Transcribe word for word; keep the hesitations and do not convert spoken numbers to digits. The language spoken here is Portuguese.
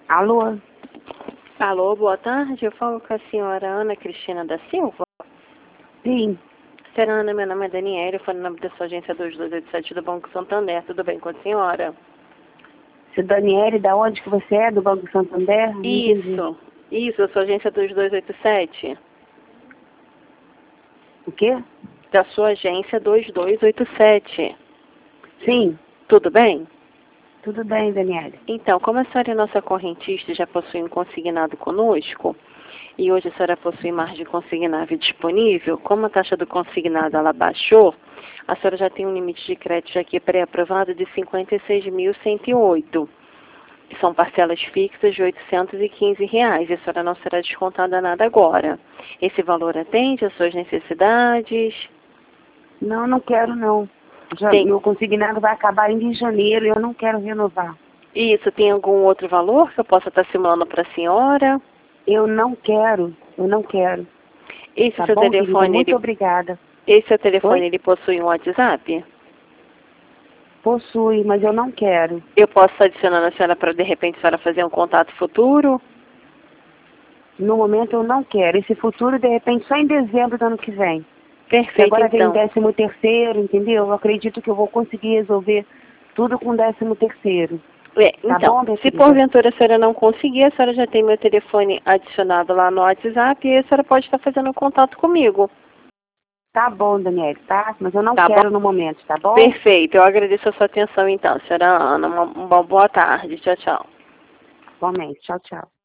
Alô? Alô, boa tarde. Eu falo com a senhora Ana Cristina da Silva. Sim. Senhora Ana, meu nome é Daniela, eu falo no nome da sua agência dois dois oito sete do Banco Santander. Tudo bem com a senhora? Seu Daniele, da onde que você é? Do Banco Santander? Não entendi. Isso, isso, da sua agência dois dois oito sete. O quê? Da sua agência dois dois oito sete. Sim. Tudo bem? Tudo bem, Daniele. Então, como a senhora é nossa correntista e já possui um consignado conosco, e hoje a senhora possui margem consignável disponível, como a taxa do consignado ela baixou, a senhora já tem um limite de crédito aqui pré-aprovado de cinquenta e seis mil cento e oito. São parcelas fixas de oitocentos e quinze reais, e a senhora não será descontada nada agora. Esse valor atende às suas necessidades? Não, não quero não. Já, Tem. Meu consignado vai acabar ainda em janeiro e eu não quero renovar. Isso, tem algum outro valor que eu possa estar simulando para a senhora? Eu não quero, eu não quero. Esse Tá seu bom, querida? telefone, Muito ele, obrigada. esse seu telefone, Oi? ele possui um WhatsApp? Possui, mas eu não quero. Eu posso estar adicionando a senhora para, de repente, a senhora fazer um contato futuro? No momento eu não quero. Esse futuro, de repente, só em dezembro do ano que vem. Que Perfeito, agora vem o então. décimo terceiro, entendeu? Eu acredito que eu vou conseguir resolver tudo com o décimo terceiro. É, Tá então, bom, minha se querida? porventura a senhora não conseguir, a senhora já tem meu telefone adicionado lá no WhatsApp e a senhora pode estar fazendo um contato comigo. Tá bom, Daniele, tá? Mas eu não Tá bom? quero no momento, tá bom? Perfeito, eu agradeço a sua atenção então, senhora Ana. Uma, uma boa tarde. Tchau, tchau. Igualmente. Tchau, tchau.